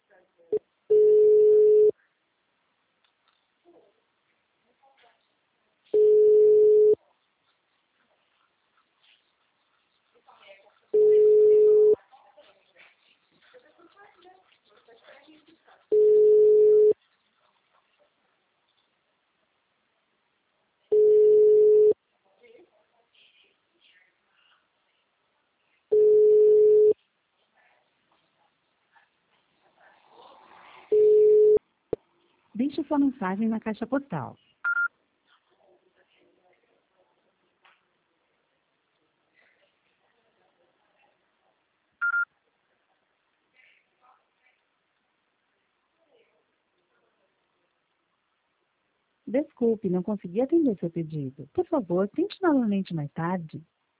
Deixe sua mensagem na caixa postal. Desculpe, não consegui atender seu pedido. Por favor, tente novamente mais tarde.